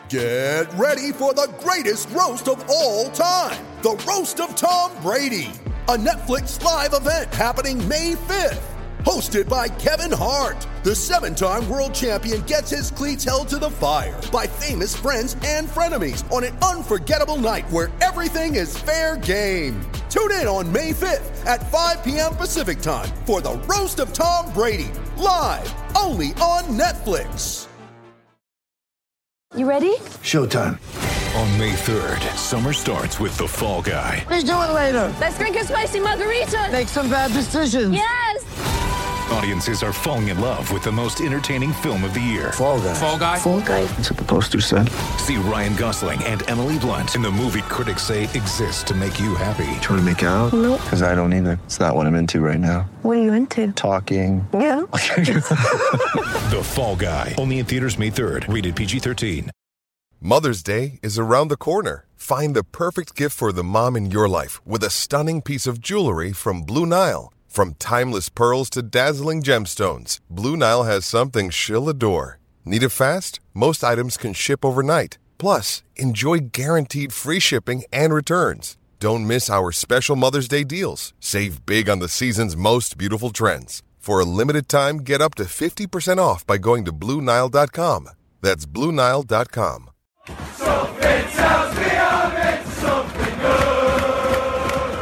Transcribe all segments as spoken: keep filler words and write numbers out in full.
Get ready for the greatest roast of all time, the Roast of Tom Brady, a Netflix live event happening May fifth. Hosted by Kevin Hart, the seven-time world champion gets his cleats held to the fire by famous friends and frenemies on an unforgettable night where everything is fair game. Tune in on May fifth at five p.m. Pacific time for the Roast of Tom Brady, live only on Netflix. You ready? Showtime. On May third, summer starts with The Fall Guy. Let's do it later. Let's drink a spicy margarita. Make some bad decisions. Yes! Audiences are falling in love with the most entertaining film of the year. Fall Guy. Fall Guy? Fall Guy. That's what the poster said. See Ryan Gosling and Emily Blunt in the movie critics say exists to make you happy. Trying to make it out? Nope. Because I don't either. It's not what I'm into right now. What are you into? Talking. Yeah. The Fall Guy. Only in theaters May third. Rated P G thirteen. Mother's Day is around the corner. Find the perfect gift for the mom in your life with a stunning piece of jewelry from Blue Nile. From timeless pearls to dazzling gemstones, Blue Nile has something she'll adore. Need it fast? Most items can ship overnight. Plus, enjoy guaranteed free shipping and returns. Don't miss our special Mother's Day deals. Save big on the season's most beautiful trends. For a limited time, get up to fifty percent off by going to Blue Nile dot com. That's Blue Nile dot com. Something tells me I'm into something good.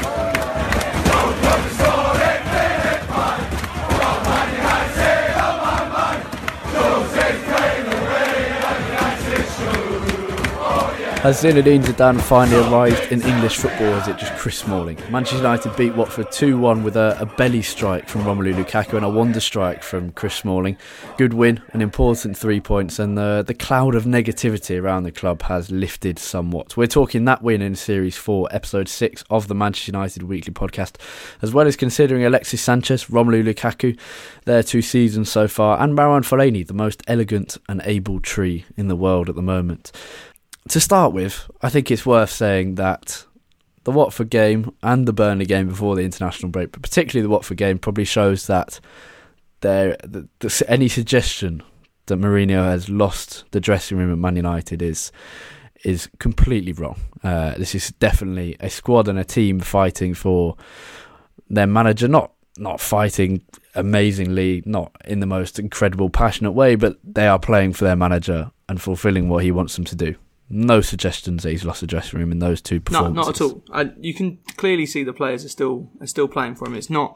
Don't look for it, it fine. From money I say on my mind. Jose's playing the way I think it should. Oh yeah. Has Zinedine Zidane finally arrived in English football, or is it just Chris Smalling? Manchester United beat Watford two one with a, a belly strike from Romelu Lukaku and a wonder strike from Chris Smalling. Good win, an important three points, and the, the cloud of negativity around the club has lifted somewhat. We're talking that win in Series four, Episode six of the Manchester United Weekly Podcast, as well as considering Alexis Sanchez, Romelu Lukaku, their two seasons so far, and Marouane Fellaini, the most elegant and able tree in the world at the moment. To start with, I think it's worth saying that the Watford game and the Burnley game before the international break, but particularly the Watford game, probably shows that there the, the, any suggestion that Mourinho has lost the dressing room at Man United is is completely wrong. Uh, this is definitely a squad and a team fighting for their manager, not not fighting amazingly, not in the most incredible, passionate way, but they are playing for their manager and fulfilling what he wants them to do. No suggestions that he's lost the dressing room in those two performances. No, not at all. I, you can clearly see the players are still are still playing for him. It's not.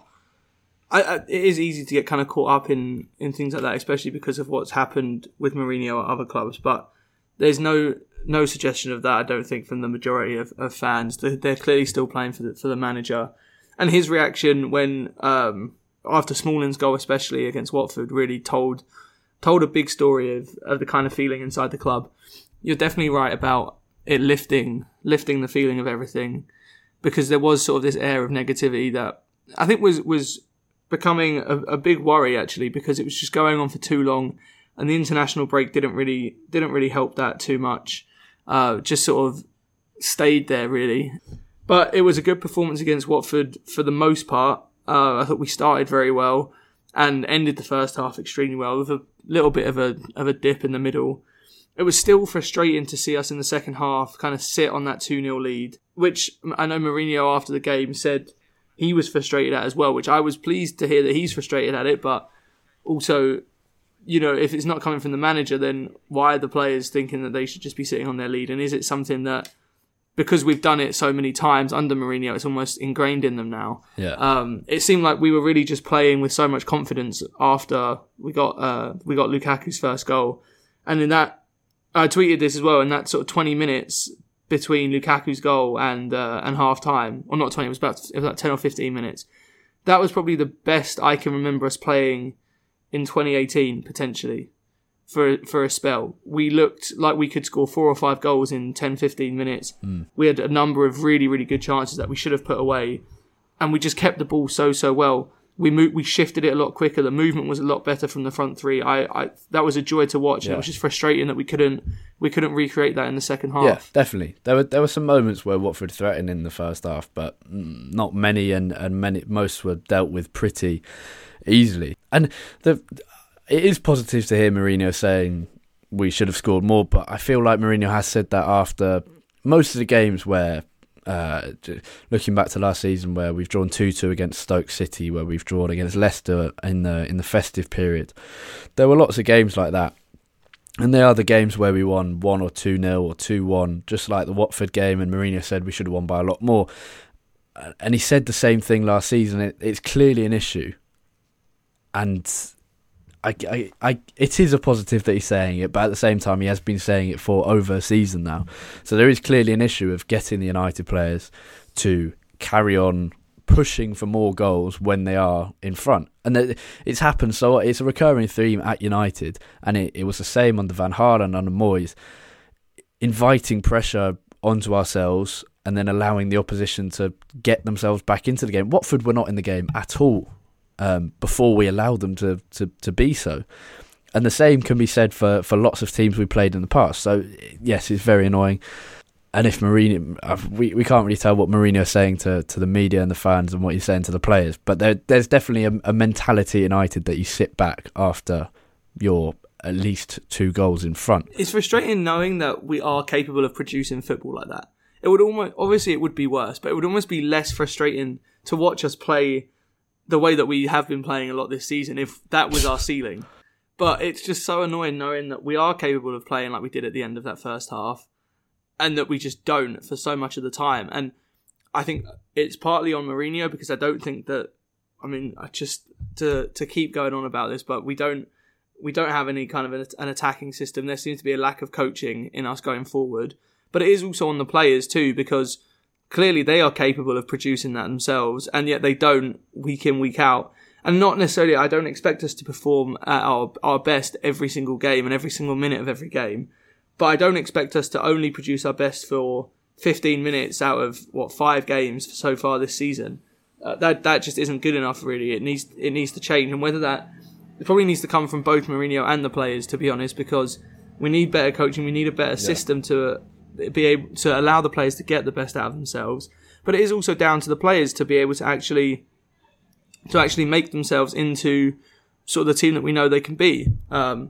I, I, it is easy to get kind of caught up in, in things like that, especially because of what's happened with Mourinho at other clubs. But there's no no suggestion of that, I don't think, from the majority of, of fans. They're, they're clearly still playing for the, for the manager. And his reaction when um, after Smalling's goal, especially against Watford, really told told a big story of, of the kind of feeling inside the club. You're definitely right about it lifting lifting the feeling of everything, because there was sort of this air of negativity that I think was was becoming a, a big worry, actually, because it was just going on for too long, and the international break didn't really didn't really help that too much. Uh, just sort of stayed there, really. But it was a good performance against Watford for the most part. Uh, I thought we started very well and ended the first half extremely well, with a little bit of a of a dip in the middle. It was still frustrating to see us in the second half kind of sit on that two nil lead, which I know Mourinho after the game said he was frustrated at as well, which I was pleased to hear that he's frustrated at it. But also, you know, if it's not coming from the manager, then why are the players thinking that they should just be sitting on their lead? And is it something that, because we've done it so many times under Mourinho, it's almost ingrained in them now? Yeah. Um, it seemed like we were really just playing with so much confidence after we got uh, we got Lukaku's first goal. And in that, I tweeted this as well, in that sort of twenty minutes between Lukaku's goal and uh, and half time, or not twenty, it was about it was about ten or fifteen minutes. That was probably the best I can remember us playing in twenty eighteen, potentially, for for a spell. We looked like we could score four or five goals in ten, fifteen minutes. Mm. We had a number of really, really good chances that we should have put away, and we just kept the ball so, so well. We moved, we shifted it a lot quicker. The movement was a lot better from the front three. I, I that was a joy to watch. Yeah. It was just frustrating that we couldn't we couldn't recreate that in the second half. Yeah, definitely. There were there were some moments where Watford threatened in the first half, but not many, and, and many most were dealt with pretty easily. And the it is positive to hear Mourinho saying we should have scored more, but I feel like Mourinho has said that after most of the games where, uh, looking back to last season, where we've drawn two two against Stoke City, where we've drawn against Leicester in the in the festive period. There were lots of games like that. And they are the games where we won one or two nil or two one, just like the Watford game, and Mourinho said we should have won by a lot more. And he said the same thing last season. It, it's clearly an issue. And I, I, I, it is a positive that he's saying it, but at the same time he has been saying it for over a season now. So there is clearly an issue of getting the United players to carry on pushing for more goals when they are in front. And it's happened, so it's a recurring theme at United, and it, it was the same under Van Gaal and under Moyes, inviting pressure onto ourselves and then allowing the opposition to get themselves back into the game. Watford were not in the game at all um, before we allowed them to, to, to be so. And the same can be said for, for lots of teams we played in the past. So, yes, it's very annoying. And if Mourinho, we, we can't really tell what Mourinho is saying to, to the media and the fans and what he's saying to the players, but there, there's definitely a, a mentality at United that you sit back after you're at least two goals in front. It's frustrating knowing that we are capable of producing football like that. It would almost, obviously it would be worse, but it would almost be less frustrating to watch us play the way that we have been playing a lot this season if that was our ceiling. But it's just so annoying knowing that we are capable of playing like we did at the end of that first half, and that we just don't for so much of the time. And I think it's partly on Mourinho, because I don't think that, I mean, I just, to to keep going on about this, but we don't we don't have any kind of an, an attacking system. There seems to be a lack of coaching in us going forward. But it is also on the players too, because clearly they are capable of producing that themselves, and yet they don't week in, week out. And not necessarily, I don't expect us to perform at our, our best every single game and every single minute of every game. But I don't expect us to only produce our best for fifteen minutes out of, what, five games so far this season. Uh, that that just isn't good enough, really. It needs it needs to change. And whether that... It probably needs to come from both Mourinho and the players, to be honest, because we need better coaching. We need a better yeah. system to be able to allow the players to get the best out of themselves. But it is also down to the players to be able to actually to actually make themselves into sort of the team that we know they can be. Um,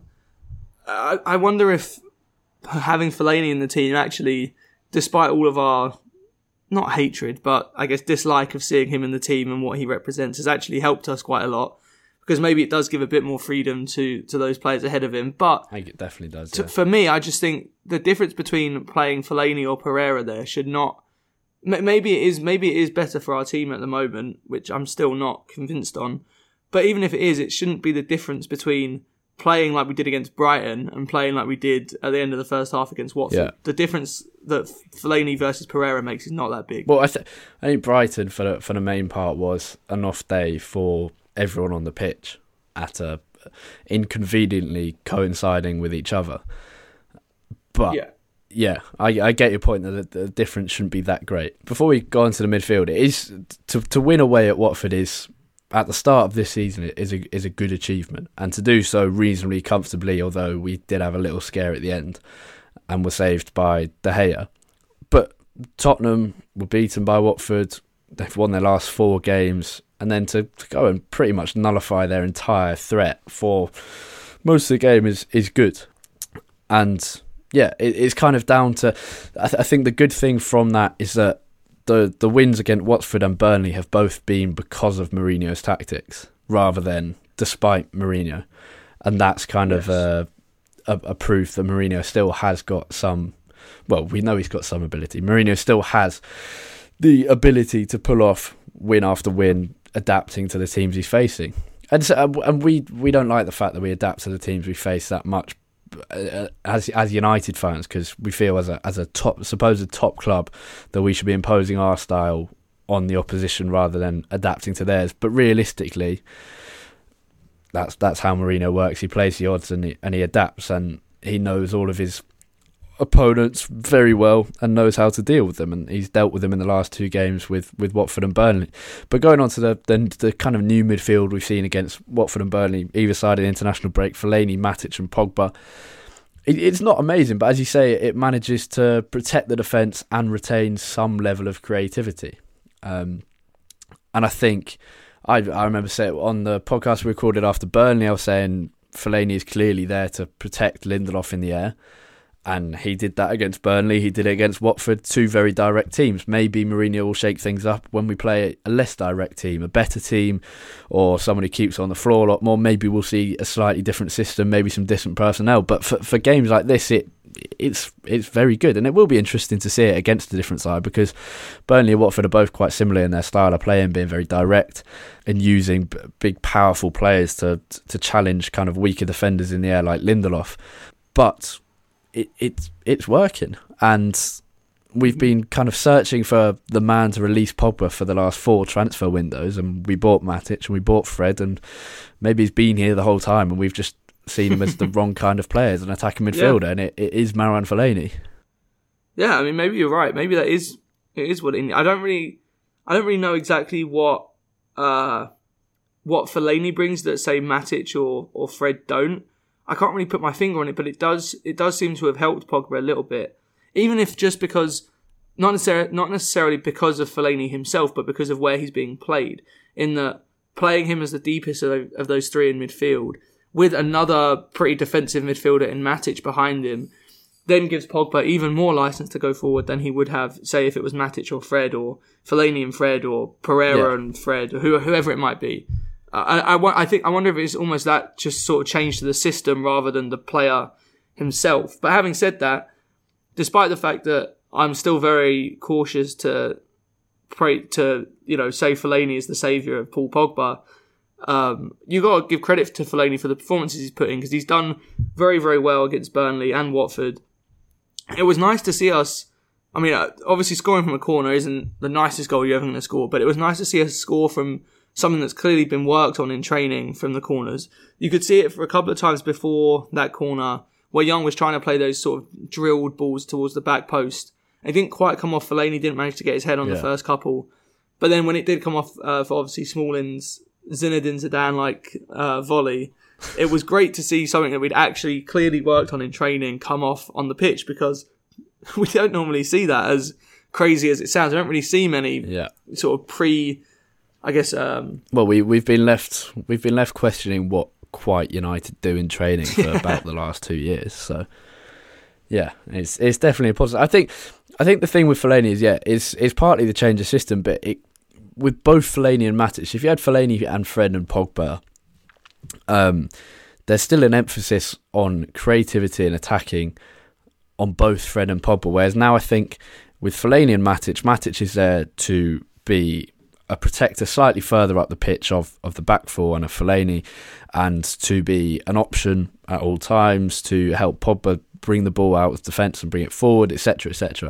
I, I wonder if having Fellaini in the team actually, despite all of our, not hatred, but I guess dislike of seeing him in the team and what he represents, has actually helped us quite a lot. Because maybe it does give a bit more freedom to, to those players ahead of him. But I think it definitely does. To, yeah. For me, I just think the difference between playing Fellaini or Pereira there should not... Maybe it is maybe it is better for our team at the moment, which I'm still not convinced on. But even if it is, it shouldn't be the difference between playing like we did against Brighton and playing like we did at the end of the first half against Watford. Yeah. The difference that Fellaini versus Pereira makes is not that big. Well, I, th- I think Brighton, for the, for the main part, was an off day for everyone on the pitch, at a inconveniently coinciding with each other. But yeah, yeah I, I get your point that the, the difference shouldn't be that great. Before we go on to the midfield, it is to to win away at Watford is, at the start of this season, it is a is a good achievement, and to do so reasonably comfortably, although we did have a little scare at the end and were saved by De Gea. But Tottenham were beaten by Watford. They've won their last four games, and then to, to go and pretty much nullify their entire threat for most of the game is, is good. And yeah, it, it's kind of down to... I, th- I think the good thing from that is that the, the wins against Watford and Burnley have both been because of Mourinho's tactics, rather than despite Mourinho. And that's kind yes. of a, a, a proof that Mourinho still has got some... Well, we know he's got some ability. Mourinho still has the ability to pull off win after win, adapting to the teams he's facing. And so, and we we don't like the fact that we adapt to the teams we face that much as as United fans, because we feel as a as a top supposed top club that we should be imposing our style on the opposition rather than adapting to theirs. But realistically, that's that's how Mourinho works. He plays the odds and he, and he adapts, and he knows all of his opponents very well and knows how to deal with them, and he's dealt with them in the last two games with, with Watford and Burnley. But going on to the, the the kind of new midfield we've seen against Watford and Burnley, either side of the international break, Fellaini, Matic and Pogba, it, it's not amazing, but as you say, it manages to protect the defence and retain some level of creativity. Um, and I think, I, I remember saying on the podcast we recorded after Burnley, I was saying Fellaini is clearly there to protect Lindelof in the air. And he did that against Burnley. He did it against Watford, two very direct teams. Maybe Mourinho will shake things up when we play a less direct team, a better team, or someone who keeps on the floor a lot more. Maybe we'll see a slightly different system, maybe some different personnel. But for, for games like this, it it's it's very good. And it will be interesting to see it against a different side, because Burnley and Watford are both quite similar in their style of playing, being very direct and using b- big, powerful players to to challenge kind of weaker defenders in the air like Lindelof. But It, it it's working, and we've been kind of searching for the man to release Pogba for the last four transfer windows, and we bought Matic and we bought Fred, and maybe he's been here the whole time and we've just seen him as the wrong kind of player, as an attacking midfielder, yeah. and it, it is Marouane Fellaini. Yeah, I mean, maybe you're right. Maybe that is it is what it, I don't really I don't really know exactly what uh what Fellaini brings that say Matic or or Fred don't. I can't really put my finger on it, but it does it does seem to have helped Pogba a little bit. Even if just because, not necessarily, not necessarily because of Fellaini himself, but because of where he's being played. In that, playing him as the deepest of, of those three in midfield, with another pretty defensive midfielder in Matic behind him, then gives Pogba even more license to go forward than he would have, say, if it was Matic or Fred, or Fellaini and Fred, or Pereira yeah. and Fred, or who, whoever it might be. I, I, I think I wonder if it's almost that just sort of changed to the system rather than the player himself. But having said that, despite the fact that I'm still very cautious to pray to you know say Fellaini is the saviour of Paul Pogba, um, you got to give credit to Fellaini for the performances he's put in, because he's done very very well against Burnley and Watford. It was nice to see us. I mean, obviously scoring from a corner isn't the nicest goal you're ever going to score, but it was nice to see us score from something that's clearly been worked on in training from the corners. You could see it for a couple of times before that corner where Young was trying to play those sort of drilled balls towards the back post. It didn't quite come off. Fellaini didn't manage to get his head on yeah. the first couple. But then when it did come off uh, for obviously Smalling's Zinedine Zidane-like uh, volley, it was great to see something that we'd actually clearly worked on in training come off on the pitch, because we don't normally see that, as crazy as it sounds. I don't really see many yeah. sort of pre... I guess. Um, well, we we've been left we've been left questioning what quite United do in training for yeah. about the last two years. So, yeah, it's it's definitely a positive. I think I think the thing with Fellaini is yeah, it's it's partly the change of system, but it with both Fellaini and Matic. If you had Fellaini and Fred and Pogba, um, there's still an emphasis on creativity and attacking on both Fred and Pogba. Whereas now I think with Fellaini and Matic, Matic is there to be a protector slightly further up the pitch of, of the back four and a Fellaini, and to be an option at all times to help Pogba bring the ball out of defence and bring it forward, et cetera, et cetera.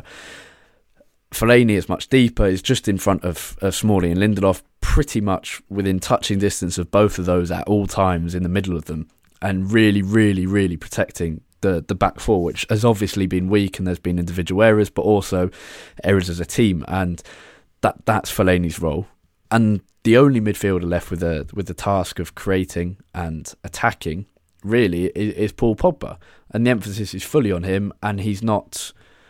Fellaini is much deeper, is just in front of, of Smalling and Lindelof, pretty much within touching distance of both of those at all times in the middle of them, and really, really, really protecting the, the back four, which has obviously been weak, and there's been individual errors, but also errors as a team, and That that's Fellaini's role, and the only midfielder left with the with the task of creating and attacking really is, is Paul Pogba, and the emphasis is fully on him, and he's not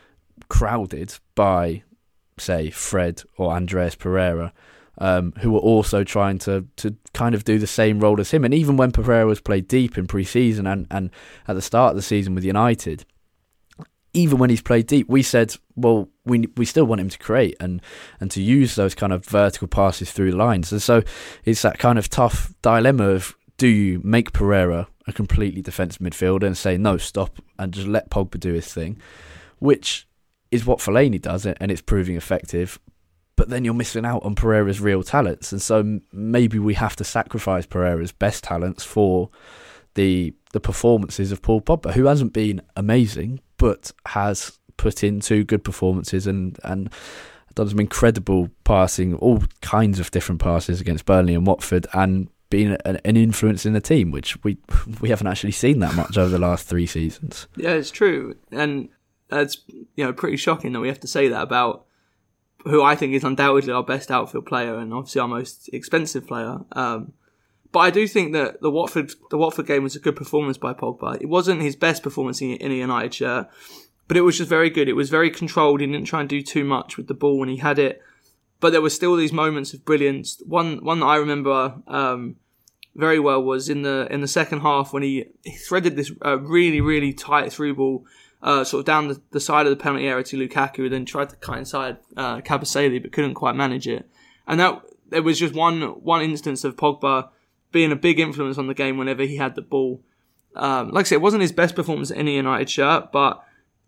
crowded by, say, Fred or Andreas Pereira, um, who are also trying to to kind of do the same role as him. And even when Pereira was played deep in pre-season and and at the start of the season with United, even when he's played deep, we said, well, we we still want him to create and, and to use those kind of vertical passes through the lines. And so it's that kind of tough dilemma of, do you make Pereira a completely defensive midfielder and say, no, stop, and just let Pogba do his thing, which is what Fellaini does, and it's proving effective. But then you're missing out on Pereira's real talents. And so maybe we have to sacrifice Pereira's best talents for the the performances of Paul Pogba, who hasn't been amazing, but has put in two good performances and, and done some incredible passing, all kinds of different passes against Burnley and Watford, and been an, an influence in the team, which we we haven't actually seen that much over the last three seasons. Yeah, it's true. And it's you know pretty shocking that we have to say that about who I think is undoubtedly our best outfield player and obviously our most expensive player. Um, but I do think that the Watford the Watford game was a good performance by Pogba. It wasn't his best performance in, in a United shirt, but it was just very good. It was very controlled. He didn't try and do too much with the ball when he had it. But there were still these moments of brilliance. One one that I remember um, very well was in the in the second half when he, he threaded this uh, really, really tight through ball uh, sort of down the, the side of the penalty area to Lukaku, who then tried to cut inside uh, Kabasele but couldn't quite manage it. And that there was just one one instance of Pogba being a big influence on the game whenever he had the ball. Um, like I said, it wasn't his best performance in a United shirt, but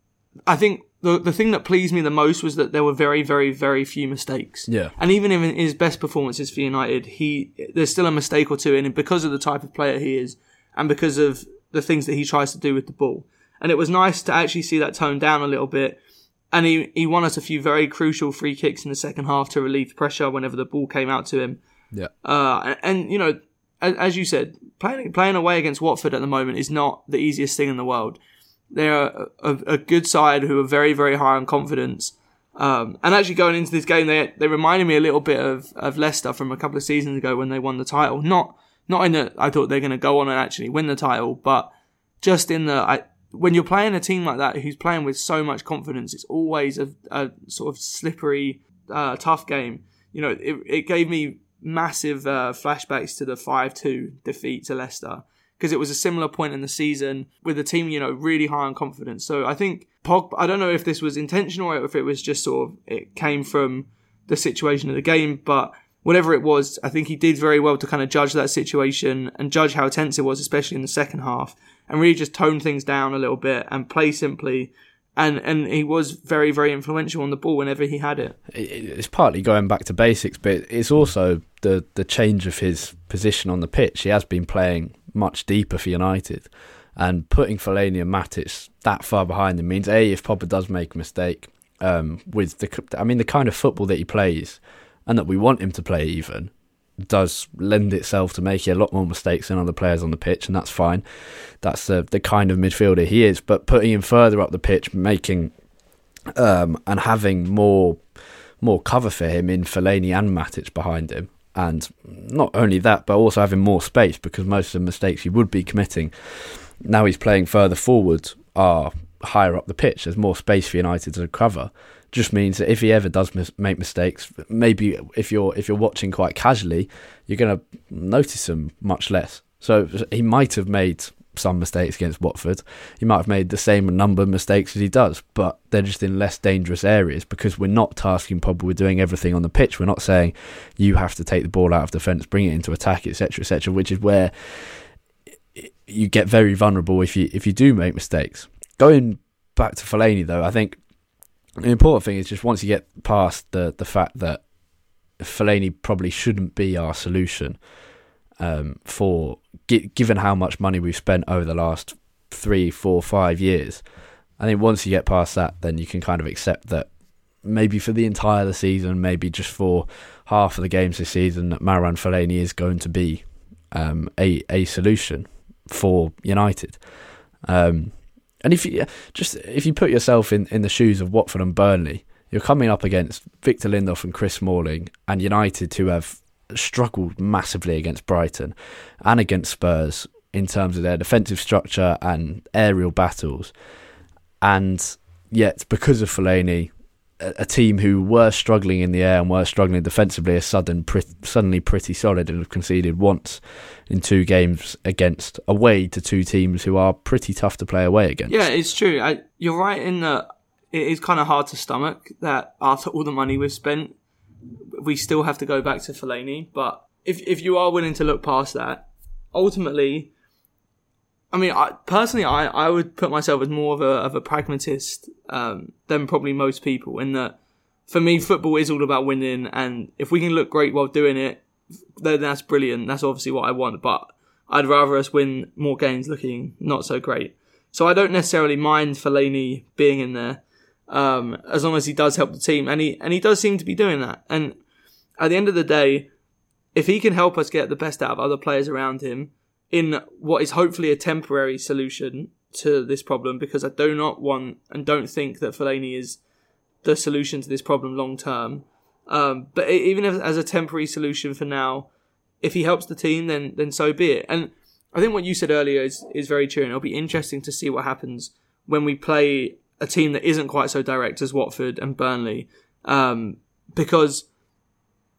I think the the thing that pleased me the most was that there were very, very, very few mistakes. Yeah. And even in his best performances for United, he there's still a mistake or two in him because of the type of player he is and because of the things that he tries to do with the ball. And it was nice to actually see that toned down a little bit. And he, he won us a few very crucial free kicks in the second half to relieve pressure whenever the ball came out to him. Yeah. Uh, and, and, you know, as, as you said, playing playing away against Watford at the moment is not the easiest thing in the world. They're a, a, a good side who are very, very high on confidence. Um, and actually going into this game, they they reminded me a little bit of, of Leicester from a couple of seasons ago when they won the title. Not not in that I thought they're going to go on and actually win the title, but just in the... I, when you're playing a team like that who's playing with so much confidence, it's always a, a sort of slippery, uh, tough game. You know, it, it gave me massive uh, flashbacks to the five two defeat to Leicester because it was a similar point in the season with a team, you know, really high on confidence. So I think Pogba, I don't know if this was intentional or if it was just sort of, it came from the situation of the game, but whatever it was, I think he did very well to kind of judge that situation and judge how tense it was, especially in the second half, and really just tone things down a little bit and play simply. And and he was very, very influential on the ball whenever he had it. It's partly going back to basics, but it's also the, the change of his position on the pitch. He has been playing much deeper for United, and putting Fellaini and Matic that far behind him means, A, if Pogba does make a mistake, um, with the, I mean, the kind of football that he plays, and that we want him to play even, does lend itself to making a lot more mistakes than other players on the pitch, and that's fine. That's the the kind of midfielder he is. But putting him further up the pitch, making um, and having more more cover for him in Fellaini and Matic behind him, and not only that, but also having more space, because most of the mistakes he would be committing, now he's playing further forward, are higher up the pitch. There's more space for United to cover. Just means that if he ever does mis- make mistakes, maybe if you're if you're watching quite casually, you're going to notice them much less. So he might have made some mistakes against Watford. He might have made the same number of mistakes as he does, but they're just in less dangerous areas because we're not tasking Pogba with doing everything on the pitch. We're not saying you have to take the ball out of defence, bring it into attack, et cetera, et cetera, which is where you get very vulnerable if you if you do make mistakes. Going back to Fellaini, though, I think the important thing is just once you get past the, the fact that Fellaini probably shouldn't be our solution um, for g- given how much money we've spent over the last three, four, five years. I think once you get past that, then you can kind of accept that maybe for the entire the season, maybe just for half of the games this season, that Marouane Fellaini is going to be um, a a solution for United. Um, And if you just if you put yourself in, in the shoes of Watford and Burnley, you're coming up against Victor Lindelof and Chris Smalling and United, who have struggled massively against Brighton and against Spurs in terms of their defensive structure and aerial battles. And yet, because of Fellaini, a, a team who were struggling in the air and were struggling defensively are sudden, pre- suddenly pretty solid and have conceded once in two games against away to two teams who are pretty tough to play away against. Yeah, it's true. I, you're right in that it is kind of hard to stomach that after all the money we've spent, we still have to go back to Fellaini. But if if you are willing to look past that, ultimately, I mean, I, personally, I, I would put myself as more of a of a pragmatist um, than probably most people. In that, for me, football is all about winning, and if we can look great while doing it, then that's brilliant. That's obviously what I want, but I'd rather us win more games looking not so great. So I don't necessarily mind Fellaini being in there, um, as long as he does help the team, and he and he does seem to be doing that. And at the end of the day, if he can help us get the best out of other players around him in what is hopefully a temporary solution to this problem, because I do not want and don't think that Fellaini is the solution to this problem long term. Um, but even if as a temporary solution for now, if he helps the team, then then so be it. And I think what you said earlier is, is very true, and it'll be interesting to see what happens when we play a team that isn't quite so direct as Watford and Burnley. Um, because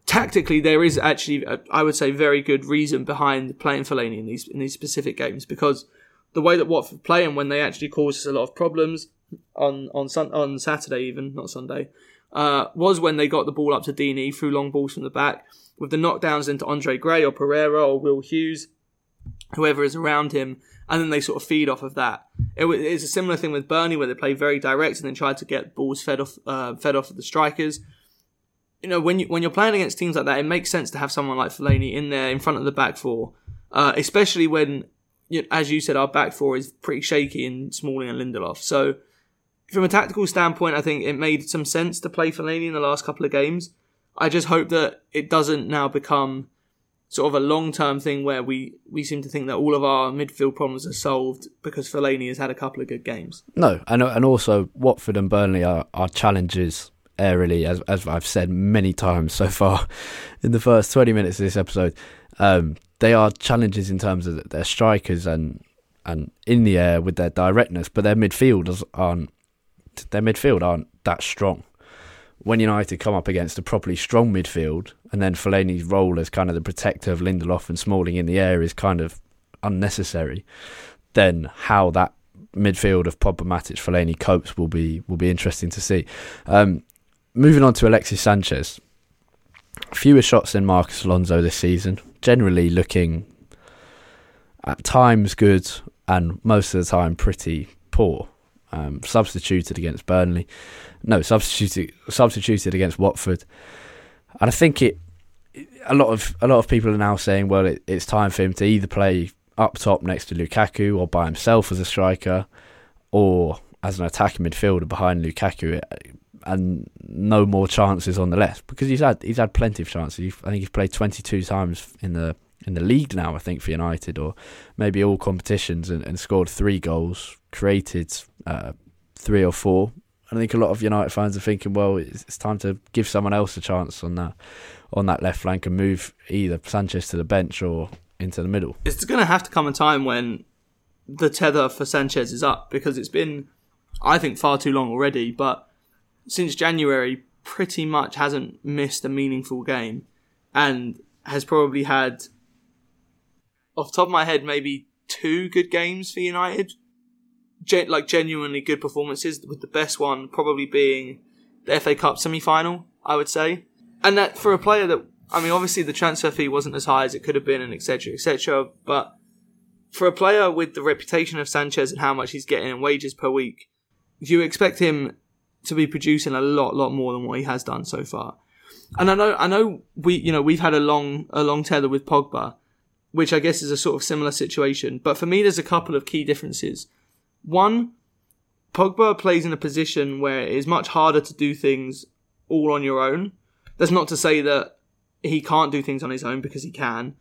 tactically, there is actually, a, I would say, very good reason behind playing Fellaini in these in these specific games, because the way that Watford play and when they actually cause us a lot of problems on on sun, on Saturday, even not Sunday, uh, was when they got the ball up to Deeney through long balls from the back with the knockdowns into Andre Gray or Pereira or Will Hughes, whoever is around him, and then they sort of feed off of that. It, it's a similar thing with Burnley where they play very direct and then try to get balls fed off uh, fed off of the strikers. You know, when you when you're playing against teams like that, it makes sense to have someone like Fellaini in there in front of the back four, uh, especially when, you know, as you said, our back four is pretty shaky in Smalling and Lindelof. So, from a tactical standpoint, I think it made some sense to play Fellaini in the last couple of games. I just hope that it doesn't now become sort of a long-term thing where we, we seem to think that all of our midfield problems are solved because Fellaini has had a couple of good games. No, and and also Watford and Burnley are, are challenges aerially, as as I've said many times so far in the first twenty minutes of this episode. Um, they are challenges in terms of their strikers and and in the air with their directness, but their midfielders aren't their midfield aren't that strong. When United come up against a properly strong midfield, and then Fellaini's role as kind of the protector of Lindelof and Smalling in the air is kind of unnecessary, then how that midfield of Pogba, Matic, Fellaini copes will be will be interesting to see. Um, moving on to Alexis Sanchez. Fewer shots than Marcus Alonso this season. Generally looking at times good and most of the time pretty poor. Um, substituted against Burnley. No, substituted substituted against Watford. And I think it a lot of a lot of people are now saying, well, it, it's time for him to either play up top next to Lukaku or by himself as a striker or as an attacking midfielder behind Lukaku, and no more chances on the left, because he's had he's had plenty of chances. I think he's played twenty-two times in the in the league now, I think, for United, or maybe all competitions, and, and scored three goals, created uh, three or four. I think a lot of United fans are thinking, well, it's, it's time to give someone else a chance on that on that left flank and move either Sanchez to the bench or into the middle. It's going to have to come a time when the tether for Sanchez is up, because it's been, I think, far too long already, but since January, pretty much hasn't missed a meaningful game and has probably had, off the top of my head, maybe two good games for United. Gen- like genuinely good performances, with the best one probably being the F A Cup semi-final, I would say. And that for a player that, I mean, obviously the transfer fee wasn't as high as it could have been, and et cetera, et cetera, but for a player with the reputation of Sanchez and how much he's getting in wages per week, you expect him to be producing a lot, lot more than what he has done so far. And I know, I know, we, you know, we've had a long, a long tether with Pogba, which I guess is a sort of similar situation. But for me, there's a couple of key differences. One, Pogba plays in a position where it is much harder to do things all on your own. That's not to say that he can't do things on his own, because he can.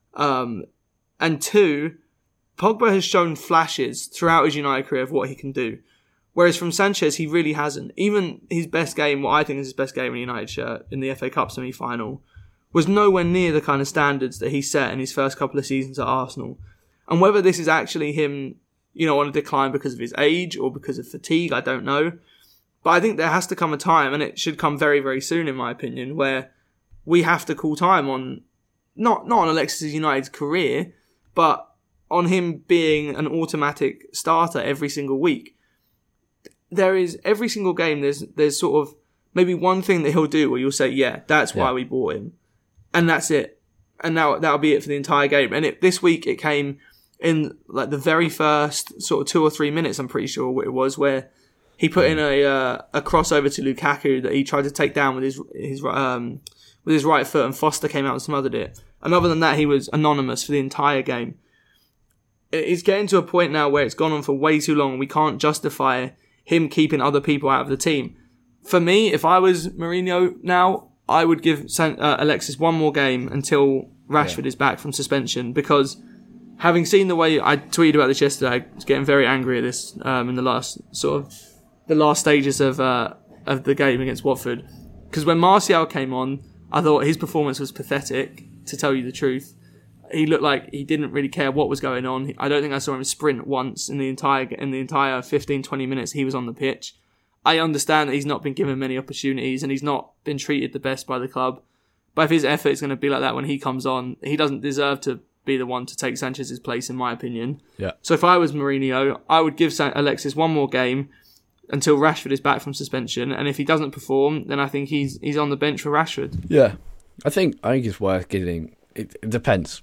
Um, and two, Pogba has shown flashes throughout his United career of what he can do. Whereas from Sanchez, he really hasn't. Even his best game, what I think is his best game in a United shirt, in the F A Cup semi-final, was nowhere near the kind of standards that he set in his first couple of seasons at Arsenal. And whether this is actually him, you know, on a decline because of his age or because of fatigue, I don't know. But I think there has to come a time, and it should come very, very soon, in my opinion, where we have to call time on, not, not on Alexis United's career, but on him being an automatic starter every single week. There is, every single game, there's there's sort of maybe one thing that he'll do where you'll say, yeah, that's why yeah. we bought him. And that's it. And now that'll be it for the entire game. And it, this week it came in like the very first sort of two or three minutes, I'm pretty sure what it was, where he put in a uh, a crossover to Lukaku that he tried to take down with his his um with his right foot, and Foster came out and smothered it. And other than that, he was anonymous for the entire game. It's getting to a point now where it's gone on for way too long. We can't justify him keeping other people out of the team. For me, if I was Mourinho now, I would give San- uh, Alexis one more game until Rashford yeah. is back from suspension, because having seen the way I tweeted about this yesterday, I was getting very angry at this um, in the last sort of the last stages of uh, of the game against Watford. Because when Martial came on, I thought his performance was pathetic, to tell you the truth. He looked like he didn't really care what was going on. I don't think I saw him sprint once in the entire in the entire fifteen, twenty minutes he was on the pitch. I understand that he's not been given many opportunities and he's not been treated the best by the club. But if his effort is going to be like that when he comes on, he doesn't deserve to be the one to take Sanchez's place, in my opinion. Yeah. So if I was Mourinho, I would give Alexis one more game until Rashford is back from suspension, and if he doesn't perform, then I think he's he's on the bench for Rashford. Yeah, I think I think it's worth getting. It, it depends.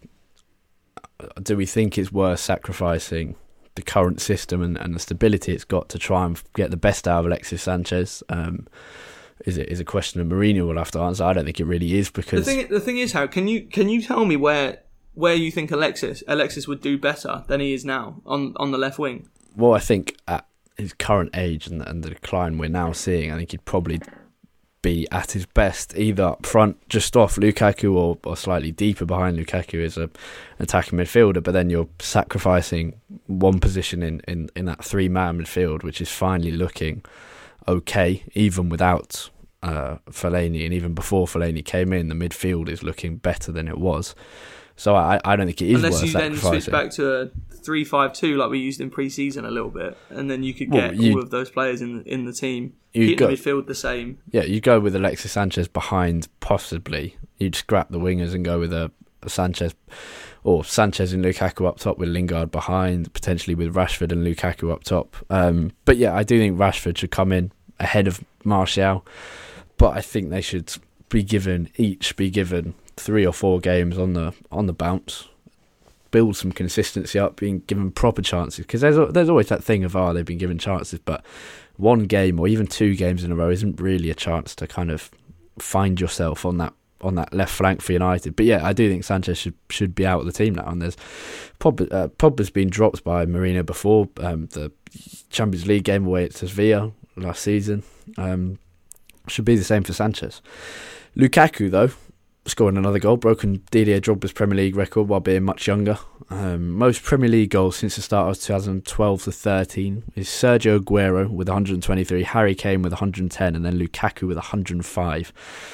Do we think it's worth sacrificing the current system and, and the stability it's got to try and get the best out of Alexis Sanchez? Um, is it is a question that Mourinho will have to answer. I don't think it really is, because the thing the thing is, how can you can you tell me where where you think Alexis Alexis would do better than he is now on on the left wing? Well, I think at his current age and, and the decline we're now seeing, I think he'd probably be at his best either up front, just off Lukaku, or, or slightly deeper behind Lukaku as a, an attacking midfielder. But then you're sacrificing one position in, in, in that three-man midfield, which is finally looking okay, even without uh, Fellaini, and even before Fellaini came in, the midfield is looking better than it was. So I, I don't think it is Unless worth you then sacrificing. switch back to a three five two like we used in pre-season a little bit, and then you could Well, get you- all of those players in in the team, You keep go- the midfield the same. Yeah, you go with Alexis Sanchez behind, possibly. You'd scrap the wingers and go with a, a Sanchez, or Sanchez and Lukaku up top with Lingard behind, potentially with Rashford and Lukaku up top. Um, but yeah, I do think Rashford should come in ahead of Martial, but I think they should be given, each be given three or four games on the on the bounce, build some consistency up, being given proper chances, because there's there's always that thing of, oh, they've been given chances, but one game or even two games in a row isn't really a chance to kind of find yourself on that on that left flank for United. But yeah, I do think Sanchez should should be out of the team now, and there's Pogba, uh, Pogba's been dropped by Mourinho before, um, the Champions League game away at Sevilla last season. Um, should be the same for Sanchez. Lukaku, though, scoring another goal, broken Didier Drogba's Premier League record while being much younger. Um, most Premier League goals since the start of twenty twelve to thirteen is Sergio Aguero with one hundred twenty-three, Harry Kane with one hundred ten, and then Lukaku with one hundred five.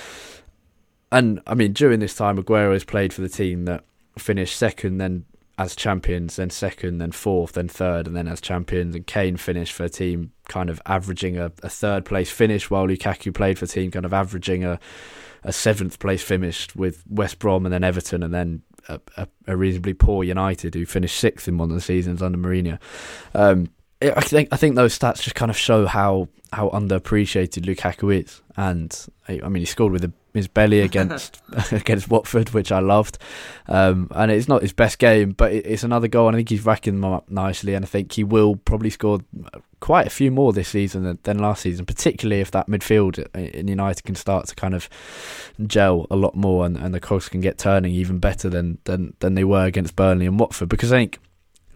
And, I mean, during this time, Aguero has played for the team that finished second, then as champions, then second, then fourth, then third, and then as champions. And Kane finished for a team kind of averaging a, a third-place finish, while Lukaku played for a team kind of averaging a a seventh place finish with West Brom and then Everton, and then a, a, a reasonably poor United who finished sixth in one of the seasons under Mourinho. Um, I think I think those stats just kind of show how how underappreciated Lukaku is, and I mean, he scored with his belly against against Watford, which I loved, um, and it's not his best game, but it's another goal, and I think he's racking them up nicely, and I think he will probably score quite a few more this season than, than last season, particularly if that midfield in United can start to kind of gel a lot more, and, and the cogs can get turning even better than, than, than they were against Burnley and Watford, because I think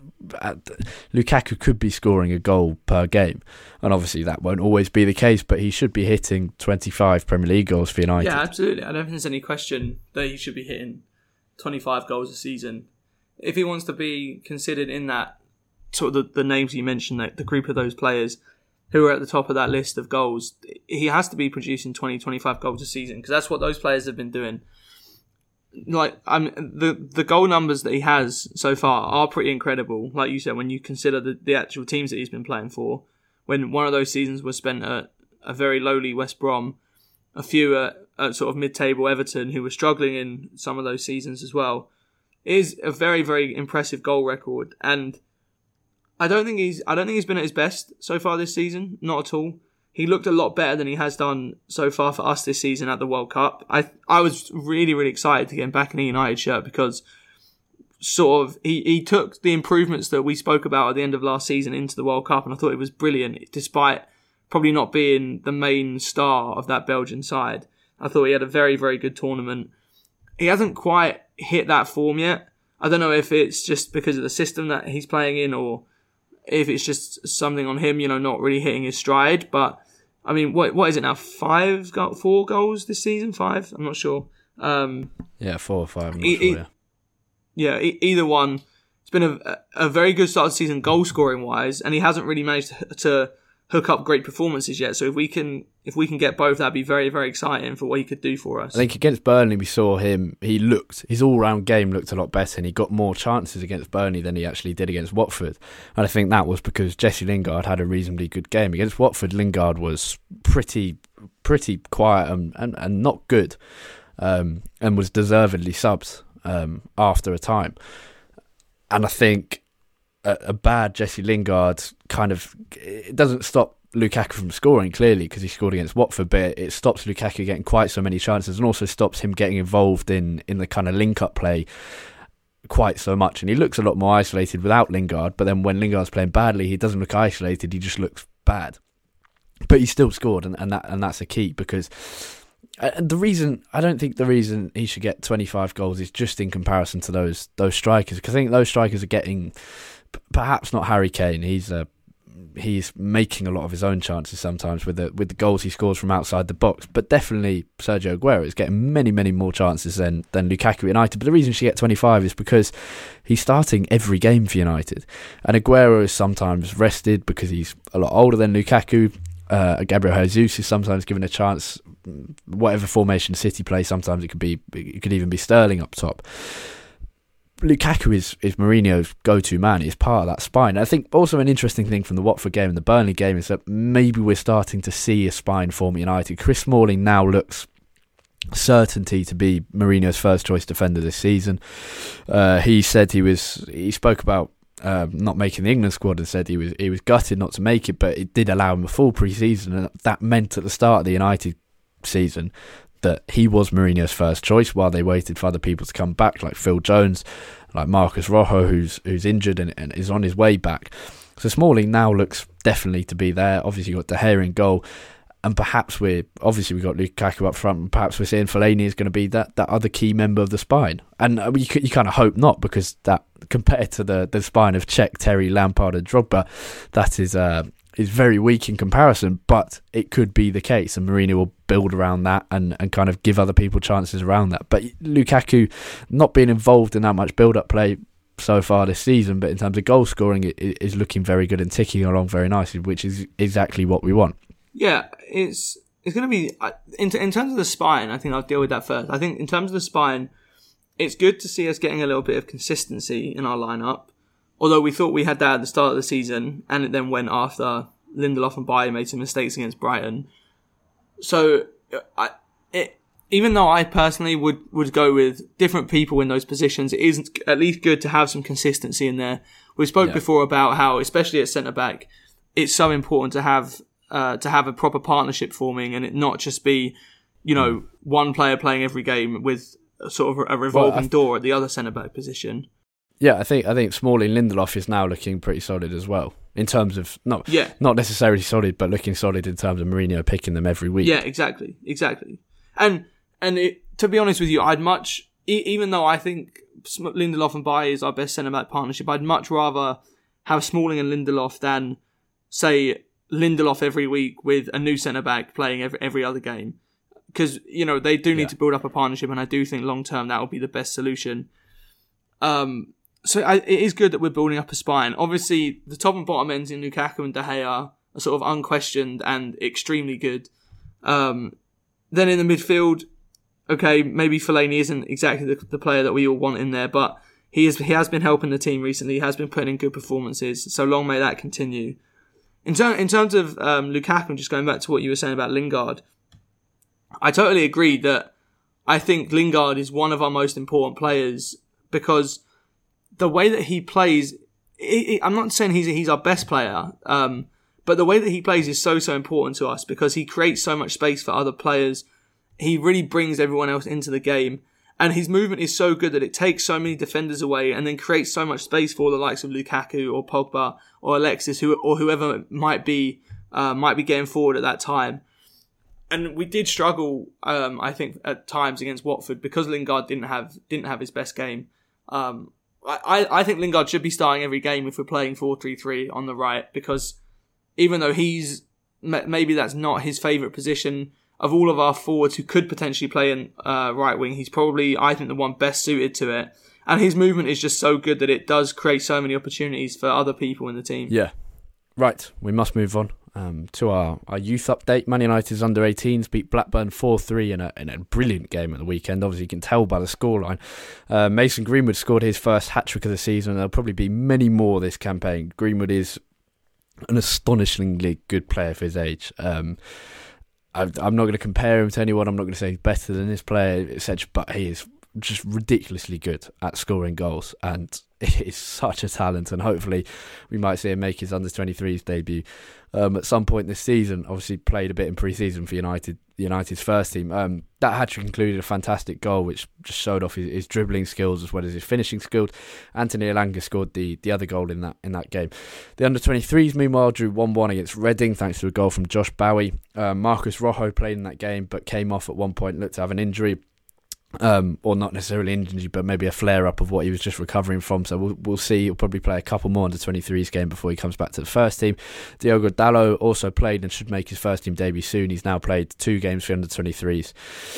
Lukaku could be scoring a goal per game, and obviously that won't always be the case, but he should be hitting twenty-five Premier League goals for United. Yeah, absolutely. I don't think there's any question that he should be hitting twenty-five goals a season. If he wants to be considered in that sort of the, the names you mentioned, that the group of those players who are at the top of that list of goals, he has to be producing twenty, twenty-five goals a season, because that's what those players have been doing. Like, I'm the the goal numbers that he has so far are pretty incredible. Like you said, when you consider the, the actual teams that he's been playing for, when one of those seasons was spent at a very lowly West Brom, a few at, at sort of mid-table Everton, who were struggling in some of those seasons as well, it is a very, very impressive goal record. And I don't think he's I don't think he's been at his best so far this season. Not at all. He looked a lot better than he has done so far for us this season at the World Cup. I I was really, really excited to get him back in a United shirt, because sort of he, he took the improvements that we spoke about at the end of last season into the World Cup, and I thought it was brilliant, despite probably not being the main star of that Belgian side. I thought he had a very, very good tournament. He hasn't quite hit that form yet. I don't know if it's just because of the system that he's playing in, or if it's just something on him, you know, not really hitting his stride. But, I mean, what what is it now? Five, got four goals this season? Five? I'm not sure. Um, yeah, four or five, I'm not e- sure, yeah. Yeah, e- either one. It's been a, a very good start of the season goal-scoring wise, and he hasn't really managed to, to hook up great performances yet. So if we can if we can get both, that'd be very, very exciting for what he could do for us. I think against Burnley we saw him, he looked, his all-round game looked a lot better, and he got more chances against Burnley than he actually did against Watford. And I think that was because Jesse Lingard had a reasonably good game. Against Watford, Lingard was pretty pretty quiet and, and, and not good. um, and was deservedly subbed um, after a time. And I think a, a bad Jesse Lingard kind of, it doesn't stop Lukaku from scoring, clearly, because he scored against Watford, but it stops Lukaku getting quite so many chances, and also stops him getting involved in, in the kind of link-up play quite so much. And he looks a lot more isolated without Lingard, but then when Lingard's playing badly, he doesn't look isolated, he just looks bad. But he still scored, and, and that and that's a key, because and the reason, I don't think the reason he should get twenty-five goals is just in comparison to those those strikers, because I think those strikers are getting, perhaps not Harry Kane, he's a he's making a lot of his own chances sometimes with the with the goals he scores from outside the box, but definitely Sergio Aguero is getting many many more chances than than Lukaku at United. But the reason she get twenty-five is because he's starting every game for United, and Aguero is sometimes rested because he's a lot older than Lukaku. Uh, Gabriel Jesus is sometimes given a chance, whatever formation City play. Sometimes it could be, it could even be Sterling up top. Lukaku is, is Mourinho's go-to man. He's part of that spine. I think also an interesting thing from the Watford game and the Burnley game is that maybe we're starting to see a spine form at United. Chris Smalling now looks certainty to be Mourinho's first choice defender this season. Uh, he said he was. He spoke about um, not making the England squad and said he was he was gutted not to make it, but it did allow him a full pre-season, and that meant at the start of the United season that he was Mourinho's first choice while they waited for other people to come back, like Phil Jones, like Marcus Rojo, who's who's injured and, and is on his way back. So Smalling now looks definitely to be there. Obviously, you've got De Gea in goal, and perhaps we're obviously we've got Lukaku up front, and perhaps we're seeing Fellaini is going to be that, that other key member of the spine. And you you kind of hope not, because that compared to the, the spine of Cech, Terry, Lampard, and Drogba, that is uh, is very weak in comparison. But it could be the case, and Mourinho will build around that and, and kind of give other people chances around that. But Lukaku not being involved in that much build-up play so far this season, but in terms of goal scoring, it, it is looking very good and ticking along very nicely, which is exactly what we want. Yeah, it's it's going to be, in, in terms of the spine, I think I'll deal with that first. I think in terms of the spine, it's good to see us getting a little bit of consistency in our lineup. Although we thought we had that at the start of the season, and it then went after Lindelof and Bailly made some mistakes against Brighton. So, I, it, even though I personally would, would go with different people in those positions, it is at least good to have some consistency in there. We spoke yeah. before about how, especially at centre-back, it's so important to have uh, to have a proper partnership forming, and it not just be, you know, mm. one player playing every game with a sort of a revolving well, th- door at the other centre-back position. Yeah, I think I think Smalling Lindelof is now looking pretty solid as well, in terms of not yeah. not necessarily solid, but looking solid in terms of Mourinho picking them every week. Yeah, exactly, exactly. And and it, to be honest with you, I'd much, e- even though I think Lindelof and Bailly is our best centre back partnership, I'd much rather have Smalling and Lindelof than say Lindelof every week with a new centre back playing every every other game, because you know they do need yeah. to build up a partnership, and I do think long term that will be the best solution. Um. So I, it is good that we're building up a spine. Obviously, the top and bottom ends in Lukaku and De Gea are sort of unquestioned and extremely good. Um, then in the midfield, okay, maybe Fellaini isn't exactly the, the player that we all want in there, but he is he has been helping the team recently. He has been putting in good performances. So long may that continue. In, ter- in terms of um, Lukaku, just going back to what you were saying about Lingard, I totally agree that I think Lingard is one of our most important players, because the way that he plays, it, it, I'm not saying he's he's our best player, um, but the way that he plays is so, so important to us, because he creates so much space for other players. He really brings everyone else into the game, and his movement is so good that it takes so many defenders away and then creates so much space for the likes of Lukaku or Pogba or Alexis, who or whoever might be uh, might be getting forward at that time. And we did struggle, um, I think, at times against Watford because Lingard didn't have didn't have his best game. Um, I, I think Lingard should be starting every game if we're playing four three three on the right, because even though he's, maybe that's not his favourite position, of all of our forwards who could potentially play in uh, right wing, he's probably, I think, the one best suited to it. And his movement is just so good that it does create so many opportunities for other people in the team. Yeah. Right, we must move on um, to our, our youth update. Man United's under eighteens beat Blackburn four three in a, in a brilliant game at the weekend. Obviously, you can tell by the scoreline. Uh, Mason Greenwood scored his first hat-trick of the season. There'll probably be many more this campaign. Greenwood is an astonishingly good player for his age. Um, I, I'm not going to compare him to anyone. I'm not going to say he's better than this player, et cetera. But he is just ridiculously good at scoring goals, and it is such a talent. And hopefully, we might see him make his under twenty-threes debut um, at some point this season. Obviously, played a bit in pre-season for United, United's first team. Um, that hat-trick included a fantastic goal, which just showed off his, his dribbling skills as well as his finishing skills. Anthony Elanga scored the, the other goal in that in that game. The under twenty-threes, meanwhile, drew one one against Reading thanks to a goal from Josh Bowie. Uh, Marcus Rojo played in that game, but came off at one point, looked to have an injury. Um, or not necessarily injury, but maybe a flare-up of what he was just recovering from. So we'll, we'll see. He'll probably play a couple more under twenty-threes game before he comes back to the first team. Diogo Dalot also played and should make his first team debut soon. He's now played two games for under twenty-threes.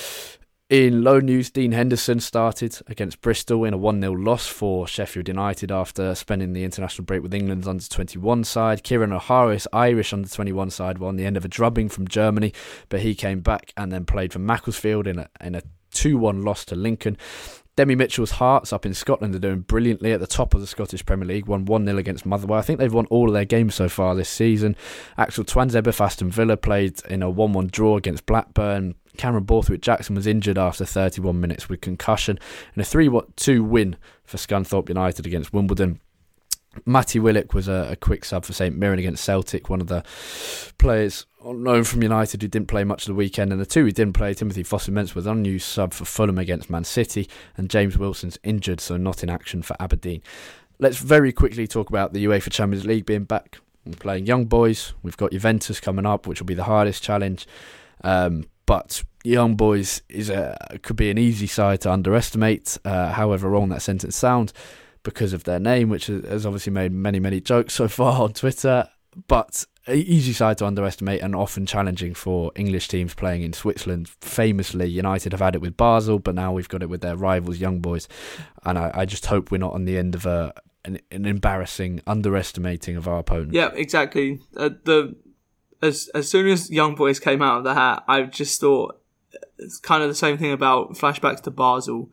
In loan news, Dean Henderson started against Bristol in a one nil loss for Sheffield United after spending the international break with England's under twenty-one side. Kieran O'Hara's Irish under twenty-one side were on the end of a drubbing from Germany, but he came back and then played for Macclesfield in a in a two one loss to Lincoln. Demi Mitchell's Hearts up in Scotland are doing brilliantly at the top of the Scottish Premier League, won one nil against Motherwell. I think they've won all of their games so far this season. Axel Tuanzebe for Aston Villa played in a one one draw against Blackburn. Cameron Borthwick Jackson was injured after thirty-one minutes with concussion, and a three two win for Scunthorpe United against Wimbledon. Matty Willock was a, a quick sub for St Mirren against Celtic, one of the players known from United who didn't play much of the weekend. And the two who didn't play, Timothy Fosu-Mensah was unused sub for Fulham against Man City, and James Wilson's injured, so not in action for Aberdeen. Let's very quickly talk about the UEFA Champions League being back. We're playing young boys. We've got Juventus coming up, which will be the hardest challenge. Um, but Young Boys is a, could be an easy side to underestimate, uh, however wrong that sentence sounds, because of their name, which has obviously made many, many jokes so far on Twitter. But an easy side to underestimate and often challenging for English teams playing in Switzerland. Famously, United have had it with Basel, but now we've got it with their rivals, Young Boys. And I, I just hope we're not on the end of a an, an embarrassing underestimating of our opponent. Yeah, exactly. Uh, the as as soon as Young Boys came out of the hat, I just thought it's kind of the same thing about flashbacks to Basel.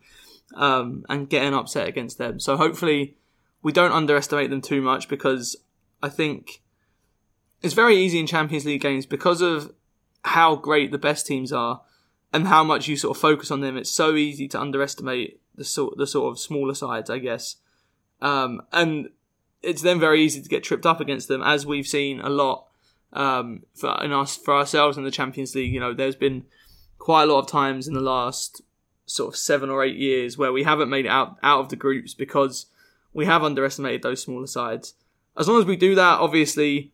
Um, and getting upset against them. So hopefully we don't underestimate them too much, because I think it's very easy in Champions League games because of how great the best teams are and how much you sort of focus on them. It's so easy to underestimate the sort the sort of smaller sides, I guess. Um, and it's then very easy to get tripped up against them, as we've seen a lot um, for in us for ourselves in the Champions League. You know, there's been quite a lot of times in the last sort of seven or eight years where we haven't made it out, out of the groups because we have underestimated those smaller sides. As long as we do that, obviously,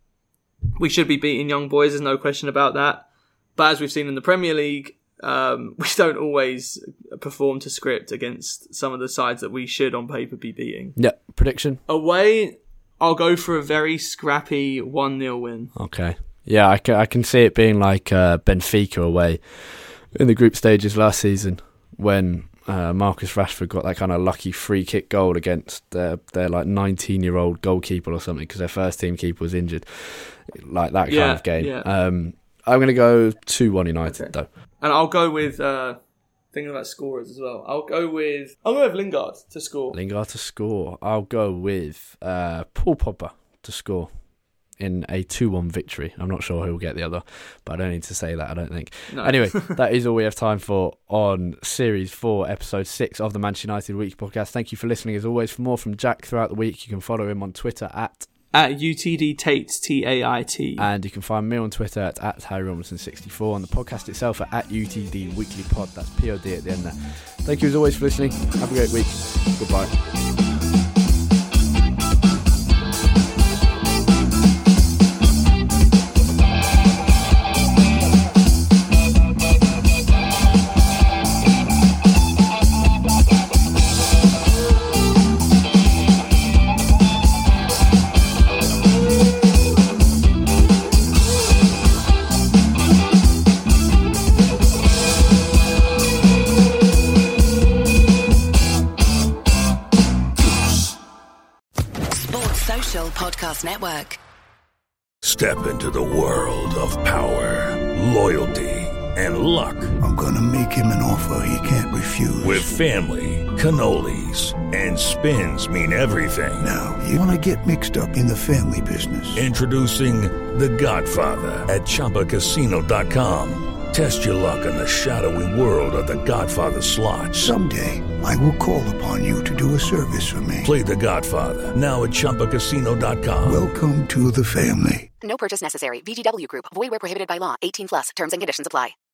we should be beating Young Boys, there's no question about that. But as we've seen in the Premier League, um, we don't always perform to script against some of the sides that we should on paper be beating. Yeah, prediction? Away, I'll go for a very scrappy one nil win. Okay. Yeah, I can, I can see it being like uh, Benfica away in the group stages last season, when uh, Marcus Rashford got that kind of lucky free kick goal against their, their like nineteen year old goalkeeper or something, because their first team keeper was injured, like that kind yeah, of game. Yeah. Um, I'm going to go two one United okay. though, and I'll go with uh, thinking about scorers as well. I'll go with I'll go with Lingard to score. Lingard to score. I'll go with uh, Paul Pogba to score in a two one victory. I'm not sure who will get the other, but I don't need to say that, I don't think. No. Anyway, that is all we have time for on Series four, Episode six of the Manchester United Week podcast. Thank you for listening as always. For more from Jack throughout the week, you can follow him on Twitter at At U T D Tate, T A I T. And you can find me on Twitter at, at Harry Robinson sixty-four, and the podcast itself at, at U T D Weekly Pod. That's P O D at the end there. Thank you as always for listening. Have a great week. Goodbye. Podcast Network. Step into the world of power, loyalty, and luck. I'm gonna make him an offer he can't refuse. With family, cannolis, and spins mean everything. Now, you want to get mixed up in the family business. Introducing The Godfather at Chumba Casino dot com. Test your luck in the shadowy world of The Godfather slot. Someday, I will call upon you to do a service for me. Play The Godfather, now at Chumba Casino dot com. Welcome to the family. No purchase necessary. V G W Group. Void where prohibited by law. eighteen plus. Terms and conditions apply.